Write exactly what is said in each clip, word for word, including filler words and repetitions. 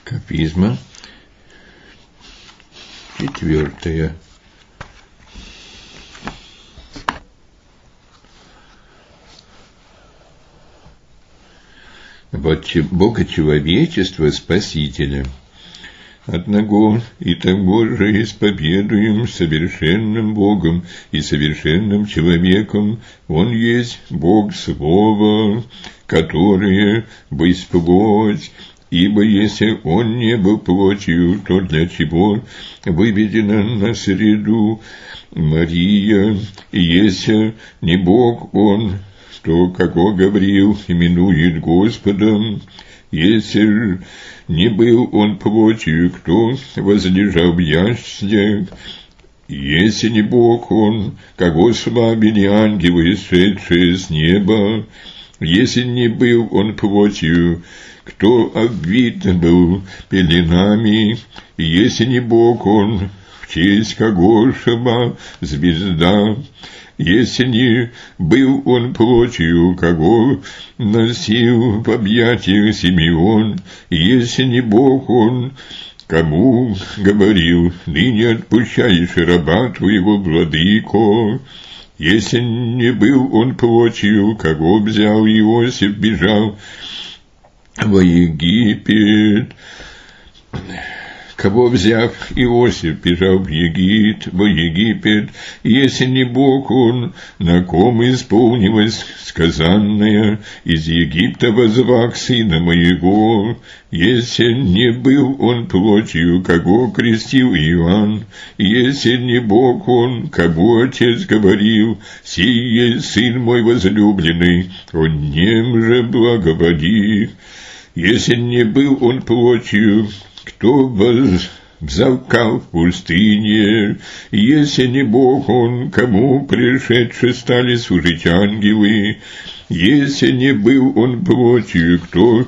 Кафизма. Четвертое. Бога человечества Спасителя. Одного и того же исповедуем совершенным Богом и совершенным человеком. Он есть Бог Слово, которое есть плоть. Ибо если Он не был плотью, то для чего выведена на среду Мария? И если не Бог Он, то, како говорил, именует Господом. Если не был Он плотью, кто возлежал в яслях? Если не Бог Он, кого славили ангелы, сшедшие с неба? Если не был Он плотью, кто обвит был пеленами? Если не Бог Он, в честь кого шла звезда? Если не был Он плотью, кого носил в объятиях Симеон? Если не Бог Он, кому говорил, ныне отпущаешь раба твоего, владыко? Если не был Он плотью, кого взял Иосиф, бежал во Египет? Кого, взяв Иосиф, бежал в Египет, во Египет? Если не Бог Он, на ком исполнилось сказанное, из Египта возвах сына моего? Если не был Он плотью, кого крестил Иоанн? Если не Бог Он, кого Отец говорил, сей есть сын мой возлюбленный, о нем же благоволи? Если не был Он плотью, кто взалкал в пустыне? Если не Бог Он, кому пришедшие стали служить ангелы? Если не был Он плотью, кто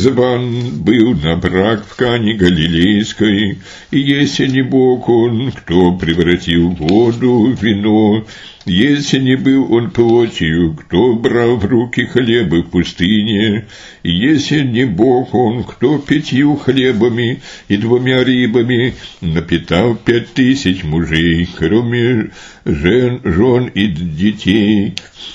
зван был на брак в Кане Галилейской? Если не Бог Он, кто превратил воду в вино? Если не был Он плотью, кто брал в руки хлебы в пустыне? Если не Бог Он, кто пятью хлебами и двумя рыбами напитал пять тысяч мужей, кроме жен, жен и детей?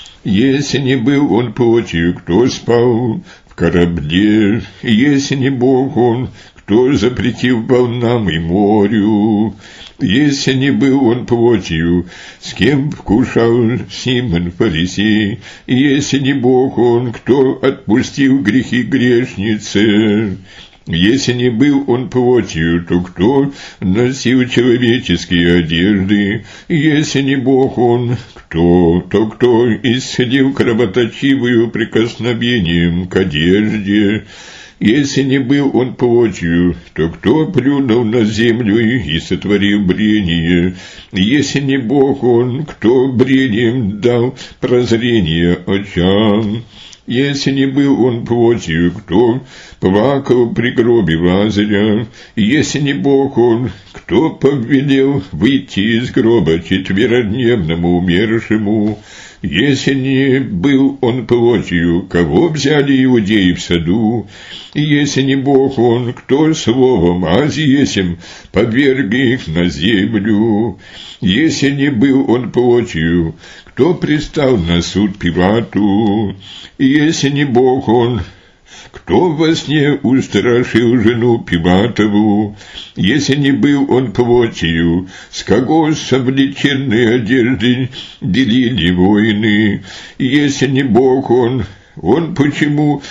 Если не был Он плотью, кто спал в корабле? Если не Бог Он, кто запретил волнам и морю? Если не был Он плотью, с кем вкушал Симон фарисей? Если не Бог Он, кто отпустил грехи грешницы? Если не был Он плотью, то кто носил человеческие одежды? Если не Бог Он, кто, то кто исцелил кровоточивую прикосновением к одежде? Если не был Он плотью, то кто плюнул на землю и сотворил брение? Если не Бог Он, кто брением дал прозрение очам? Если не был Он плотью, кто плакал при гробе Лазаря? Если не Бог Он, кто повелел выйти из гроба четверодневному умершему? Если не был Он плотью, кого взяли иудеи в саду? Если не Бог Он, кто словом азиесем подверг их на землю? Если не был Он плотью, кто пристал на суд Пилату? Если не Бог Он, кто во сне устрашил жену Пилатову? Если не был Он плотью, с кого с облеченной одежды делили войны? Если не Бог Он, Он почему...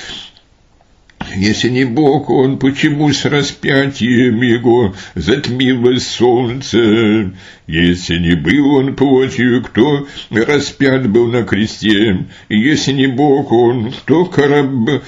Если не Бог Он, почему с распятием Его затмилось солнце? Если не был Он плотью, кто распят был на кресте? Если не Бог Он, кто кораб...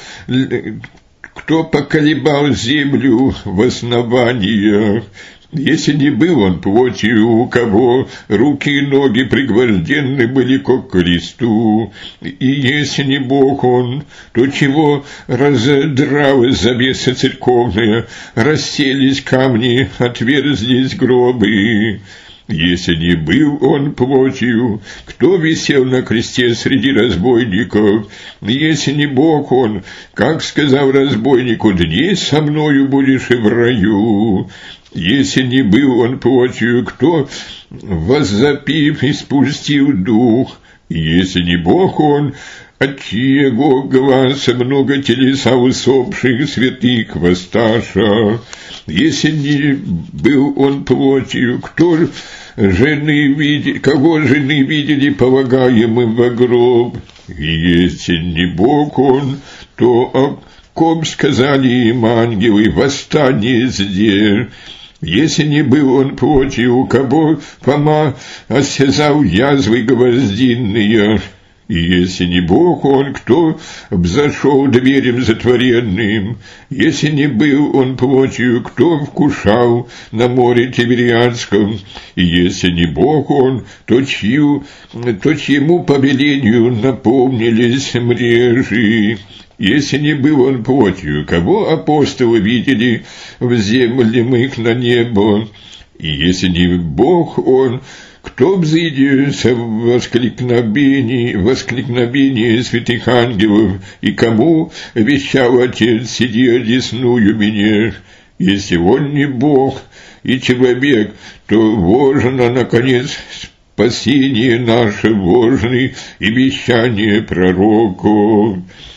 кто поколебал землю в основаниях? Если не был Он плотью, у кого руки и ноги пригвождены были ко кресту? И если не Бог Он, то чего разодралась завеса церковная, расселись камни, отверзлись гробы? если не был он плотью, кто висел на кресте среди разбойников? Если не Бог он, как сказал разбойнику, дней со мною будешь и в раю. Если не был он плотью, кто, воззапив, испустил дух? Если не Бог он, от чьего глаза много телеса усопших святых воссташа? Если не был он плотью, кто жены видели, кого жены видели полагаемым во гроб? И если не Бог он, то о ком сказали им ангелы, восстание здесь? Если не был он плотью, у кого Фома осязал язвы гвоздиные? И если не Бог он, кто взошел дверям затворенным? Если не был он плотью, кто вкушал на море Тивериадском? И если не Бог он, то, чью, то чьему повелению наполнились мрежи? Если не был он плотью, кого апостолы видели вземлемых на небо? И если не Бог он, кто взыдется в воскликновении, воскликновении святых ангелов, и кому вещал Отец, сиди одесную меня? Если он не Бог и человек, то вожно, наконец, спасение наше вожны и вещание пророков.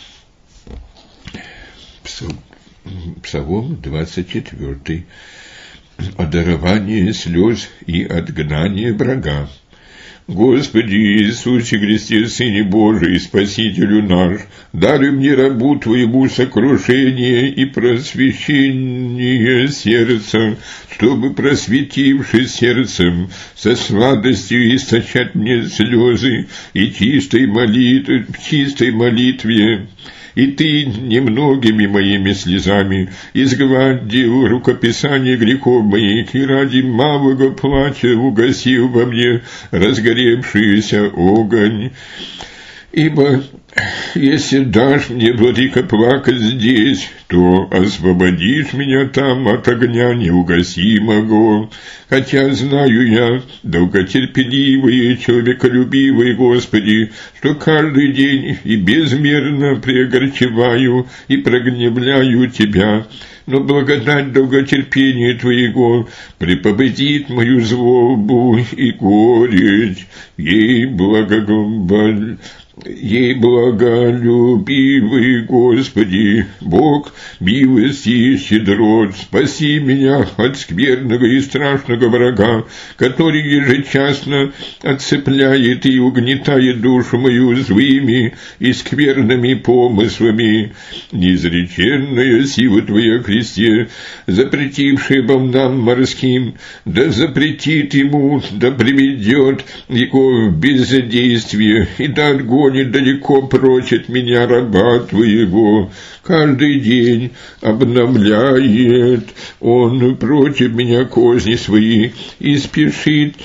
Псалом двадцать четвёртый. О даровании слез и отгнании врага. Господи Иисусе Христе, Сыне Божий, Спасителю наш, даруй мне рабу Твоему сокрушение и просвещение сердца, чтобы, просветившись сердцем, со сладостью источать мне слезы и чистой молитве, чистой молитве. И Ты немногими моими слезами изгладил рукописание грехов моих, и ради малого плача угасил во мне разгоревшийся огонь. Ибо если дашь мне, владыка, плакать здесь, то освободишь меня там от огня неугасимого. Хотя знаю я, долготерпеливый и человеколюбивый Господи, что каждый день и безмерно преогорчеваю и прогневляю Тебя, но благодать долготерпения Твоего препобедит мою злобу и горечь, ей благоговоль. Ей благолюбивый Господи, Бог милости и щедрот, спаси меня от скверного и страшного врага, который ежечасно отцепляет и угнетает душу мою злыми и скверными помыслами. Неизреченная сила Твоя, Христе, запретившая волнам морским, да запретит ему, да приведет его в бездействие и да отгонит далеко прочь от меня раба Твоего. Каждый день обновляет он против меня козни свои и спешит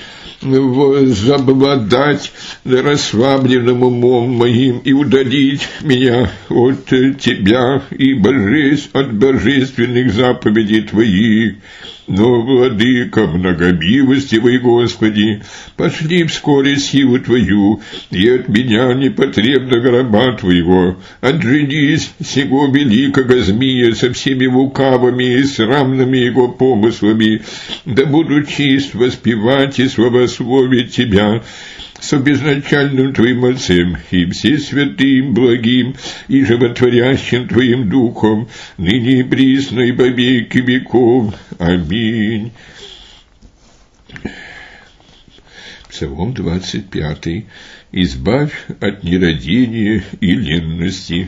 возобладать расслабленным умом моим и удалить меня от Тебя и божеств, от божественных заповедей Твоих. Но, владыка, многомилостивый Господи, пошли вскоре силу Твою, и от меня непотребного раба Твоего. Отженись сего великого змея со всеми лукавыми и срамными его помыслами, да буду чист воспевать и славословить Тебя с обезначальным Твоим Отцем и всесвятым, благим и животворящим Твоим Духом, ныне и присно и по веки веков. Аминь. Псалом двадцать пятый. Избавь от нерадения и ленности.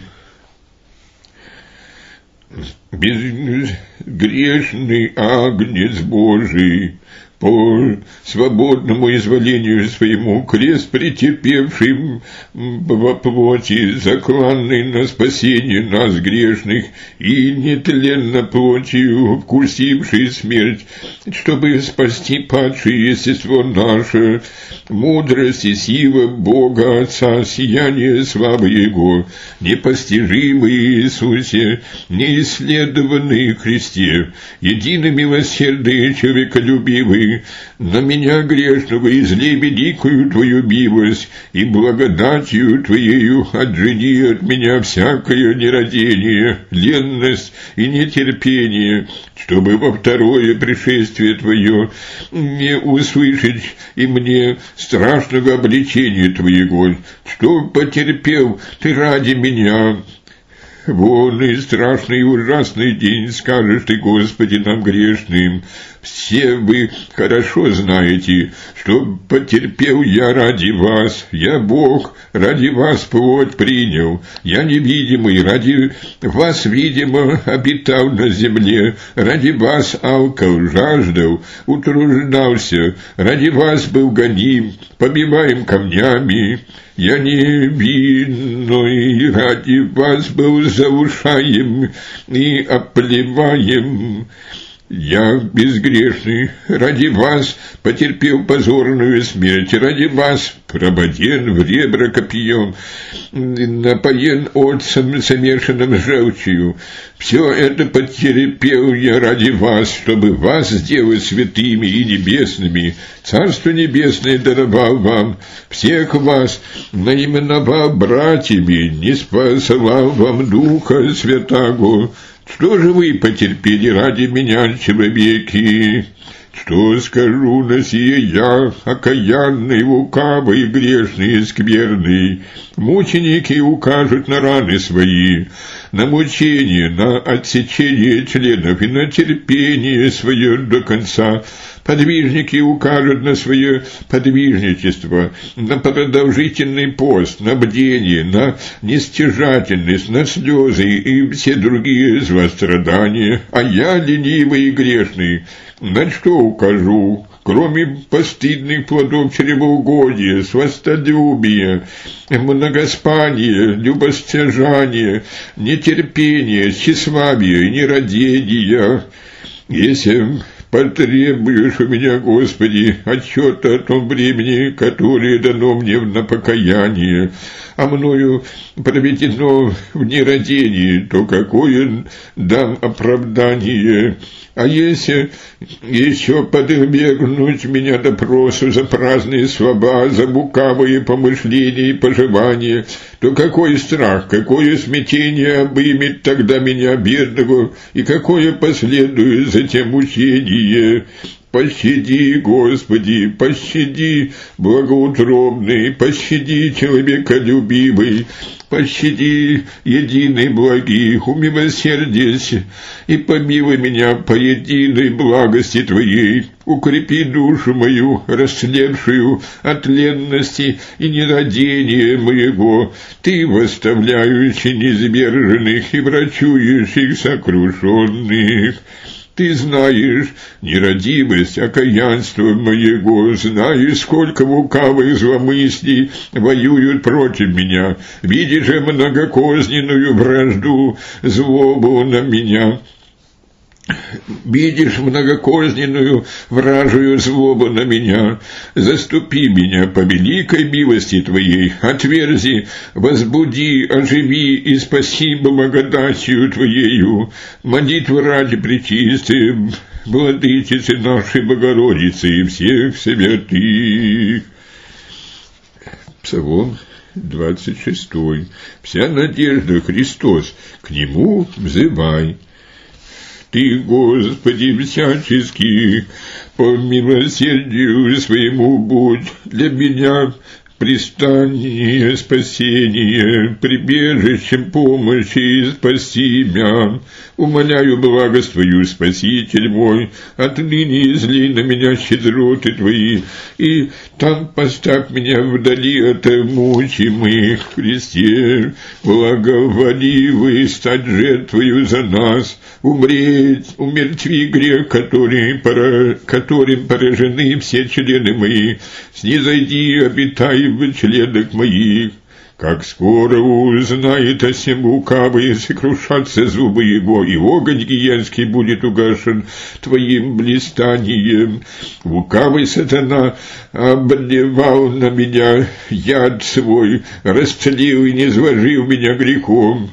Безгрешный агнец Божий, по свободному изволению своему, крест претерпевший во плоти, закланный на спасение нас грешных, и нетленно плотью вкусивший смерть, чтобы спасти падшее естество наше, мудрость и сила Бога Отца, сияние славы Его, непостижимый Иисусе, неисследованный Христе, Христе, едино милосердный, человеколюбивый, на меня грешного излей великую Твою милость, и благодатью Твоею отжени от меня всякое нерадение, ленность и нетерпение, чтобы во второе пришествие Твое не услышать и мне страшного обличения Твоего, что потерпел Ты ради меня. Вон и страшный и ужасный день, скажешь Ты, Господи, нам грешным. Все вы хорошо знаете, что потерпел я ради вас. Я Бог, ради вас плоть принял. Я невидимый, ради вас, видимо, обитал на земле. Ради вас алкал, жаждал, утруждался. Ради вас был гоним, побиваем камнями. Я невинный, ради вас был заушаем и оплеваем. Я безгрешный, ради вас потерпел позорную смерть, ради вас прободен в ребра копьем, напоен отцем замешанным желчью. Все это потерпел я ради вас, чтобы вас сделать святыми и небесными. Царство Небесное даровал вам, всех вас наименовал братьями, не спасал вам Духа Святаго. Что же вы потерпели ради меня, человеки? Что скажу на сие я, окаянный, лукавый, грешный, скверный? Мученики укажут на раны свои, на мучение, на отсечение членов и на терпение свое до конца. Подвижники укажут на свое подвижничество, на продолжительный пост, на бдение, на нестяжательность, на слезы и все другие злострадания. А я, ленивый и грешный, на что укажу, кроме постыдных плодов чревоугодия, свастолюбия, многоспания, любостяжания, нетерпения, тщеславия и нерадения? Если потребуешь у меня, Господи, отчета о том времени, которое дано мне на покаяние, а мною проведено в нерадении, то какое дам оправдание? А если еще подвергнуть меня допросу за праздные слова, за лукавые помышления и пожелания, то какой страх, какое смятение обымет тогда меня, бедного, и какое последует затем мучение? Пощади, Господи, пощади, благоутробный, пощади, человеколюбивый, пощади, единый благих, умилосердись и помилуй меня по единой благости Твоей, укрепи душу мою, расслепшую от ленности и нерадения моего, Ты восставляющий низверженных и врачующих сокрушенных. Ты знаешь нерадивость, окаянство моего, знаешь, сколько лукавых зломыслий воюют против меня, видишь же многокозненную вражду, злобу на меня. Видишь многокозненную вражую злобу на меня, заступи меня по великой милости Твоей, отверзи, возбуди, оживи и спаси благодатью Твоею, молитвы ради пречистой Владычицы нашей Богородицы и всех святых. Псалом двадцать шестой. Вся надежда Христос, к Нему взывай. Ты, Господи, всячески по милосердию Своему будь для меня пристание, спасение, прибежищем помощи и спаси меня. Умоляю благость Твою, Спаситель мой, отныне излей на меня щедроты Твои, и там поставь меня вдали от мучимых. Христе, благоволивый стать жертвою за нас, умереть, умертви грех, который, пора, которым поражены все члены мои, снизойди, обитай в членах моих. Как скоро узнает о сем лукавый, сокрушатся зубы его, и огонь гиенский будет угашен Твоим блистанием. Лукавый сатана обливал на меня яд свой, расцелил и низвожил меня грехом.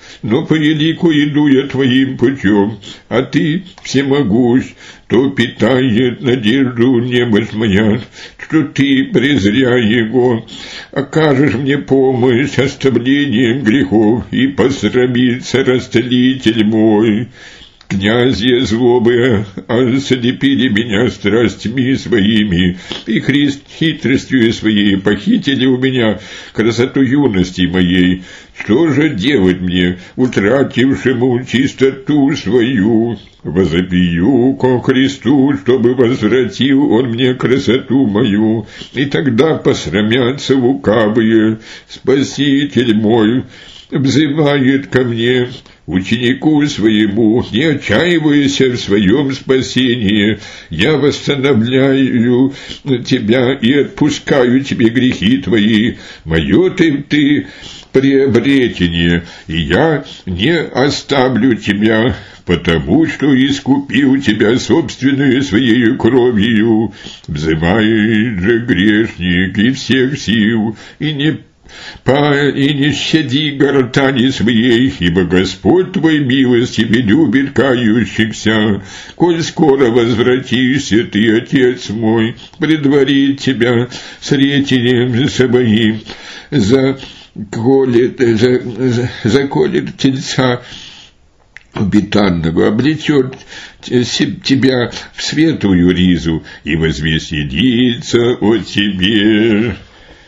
но по елику иду я твоим путем, а ты всемогущ, то питает надежду немощь моя, что ты, презря его, окажешь мне помощь оставлением грехов, и посрамится растлитель мой. Князья злобы ослепили меня страстями своими, и христ хитростью своей похитили у меня красоту юности моей. Что же делать мне, утратившему чистоту свою? Возопию ко Христу, чтобы возвратил он мне красоту мою, и тогда посрамятся лукавые. Спаситель мой взывает ко мне, ученику своему, не отчаивайся в своем спасении. Я восстановляю тебя и отпускаю тебе грехи твои. Мое ты, ты приобретение, и я не оставлю тебя, потому что искупил тебя собственную своей кровью. Взывает же грешник и всех сил, и не и не щади гортани своей, ибо Господь твой милостивый любит кающихся. Коль скоро возвратишься ты, Отец мой, предварит тебя с ретением своим, заколет, за, за, заколет тельца обетанного, облечет тебя в светлую ризу и возвеселится о тебе.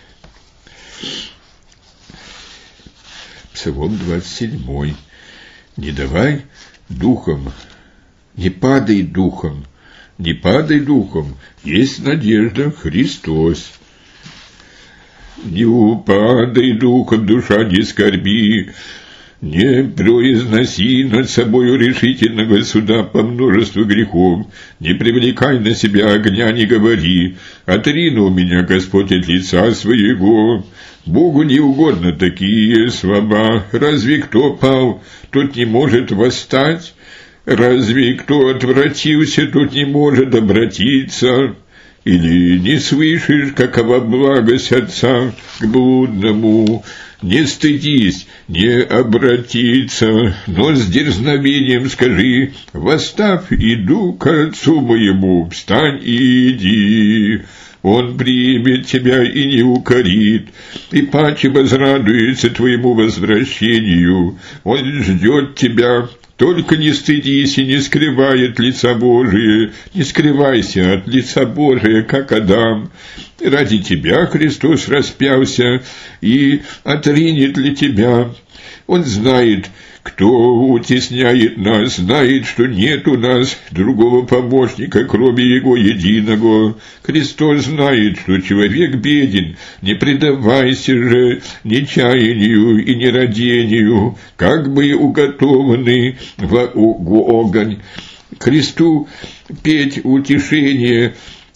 Псалом двадцать седьмой. Не давай духом, не падай духом, не падай духом, есть надежда Христос. Не упадай духом, душа, не скорби, не произноси над собою решительного суда по множеству грехов, не привлекай на себя огня, не говори, отринул меня Господь от лица своего. Богу не угодно такие слова. Разве кто пал, тот не может восстать? Разве кто отвратился, тот не может обратиться? Или не слышишь, какова благость Отца к блудному? Не стыдись, не обратиться, но с дерзновением скажи: восставь, иду к Отцу моему, встань и иди. Он примет тебя и не укорит, и паче возрадуется твоему возвращению. Он ждет тебя, только не стыдись и не скрывай от лица Божия, не скрывайся от лица Божия, как Адам. Ради тебя Христос распялся и отринет ли тебя. Он знает, кто утесняет нас, знает, что нет у нас другого помощника, кроме Его единого. Христос знает, что человек беден, не предавайся же нечаянию и нерадению, как бы уготованы в огонь. Христу петь утешение,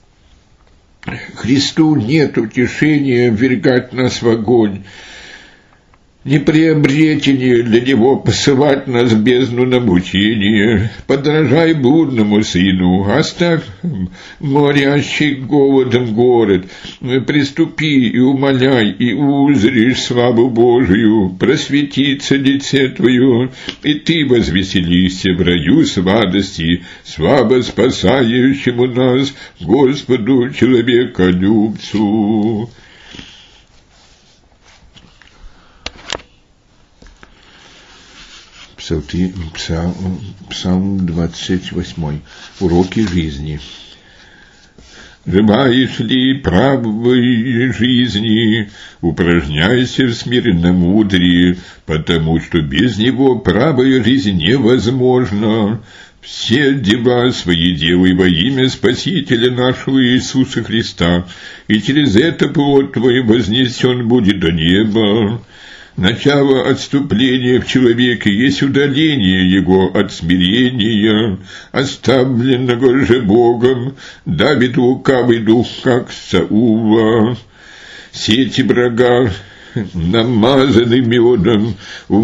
Христу нет утешения ввергать нас в огонь. Не приобретение для него посылать нас в бездну на мучение. Подражай блудному сыну, оставь морящий голодом город, приступи и умоляй, и узришь славу Божию, просветится лице твое, и ты возвеселишься в раю сладости, слава спасающему нас Господу человеколюбцу. Псалм, Псалм двадцать восьмой. Уроки жизни. Желаешь ли правой жизни, упражняйся в смиренномудрии, потому что без него правая жизнь невозможна. Все дела свои делай во имя Спасителя нашего Иисуса Христа, и через это плод твой вознесен будет до неба. Начало отступления в человеке есть удаление его от смирения, оставленного же Богом, давит лукавый дух, как Саула. Сети врага намазанный медом,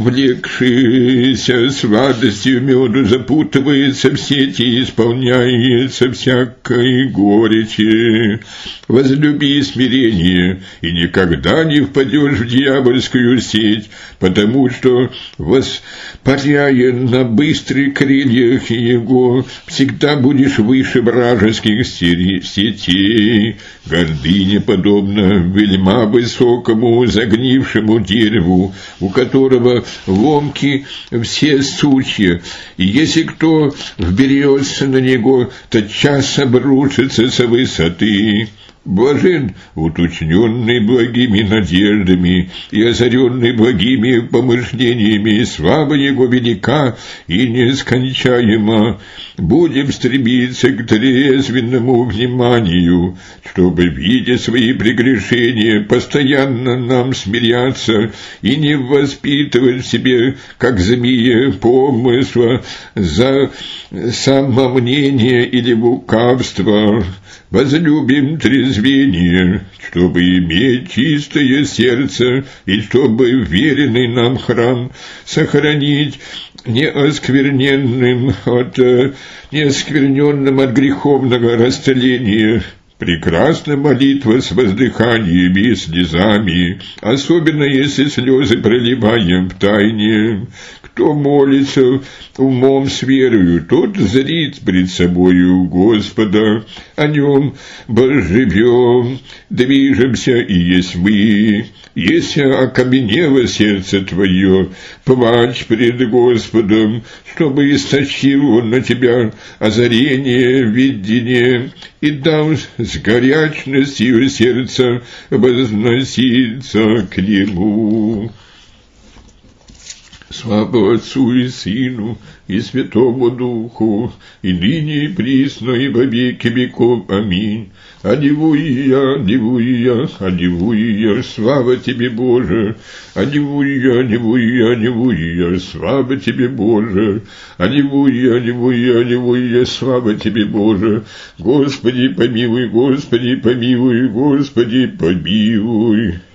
увлекшийся сладостью меду, запутывается в сети, исполняется всякой горечи. Возлюби смирение, и никогда не впадешь в дьявольскую сеть, потому что, воспаряя на быстрых крыльях его, всегда будешь выше вражеских сетей. Гордыня подобна вельма высокому загнившему дереву, у которого ломки все сучья, и если кто вберется на него, тотчас обрушится со высоты. Блажен уточненный благими надеждами и озаренный благими помышлениями, и слава его велика и нескончаема. Будем стремиться к трезвенному вниманию, чтобы, видя свои прегрешения, постоянно нам смиряться и не воспитывать в себе, как змея, помысла за самомнение или лукавство. Возлюбим трезвение, чтобы иметь чистое сердце, и чтобы веренный нам храм сохранить неоскверненным от, неоскверненным от греховного растления. Прекрасна молитва с воздыханиями и слезами, особенно если слезы проливаем в тайне. Кто молится умом с верою, тот зрит пред собою Господа. О нем живем, движемся и есть мы. Если окаменело сердце твое, плачь пред Господом, чтобы истощил он на тебя озарение, видение, и дал с горячностью сердца возноситься к Нему. Слава Отцу и Сыну и Святому Духу, и ныне и присно и во веки веков. Аминь. Аллилуйя, аллилуйя, аллилуйя, слава тебе, Боже. Аллилуйя, аллилуйя, аллилуйя, слава тебе, Боже. Аллилуйя, аллилуйя, аллилуйя, слава тебе, Боже. Господи, помилуй, Господи, помилуй, Господи, помилуй.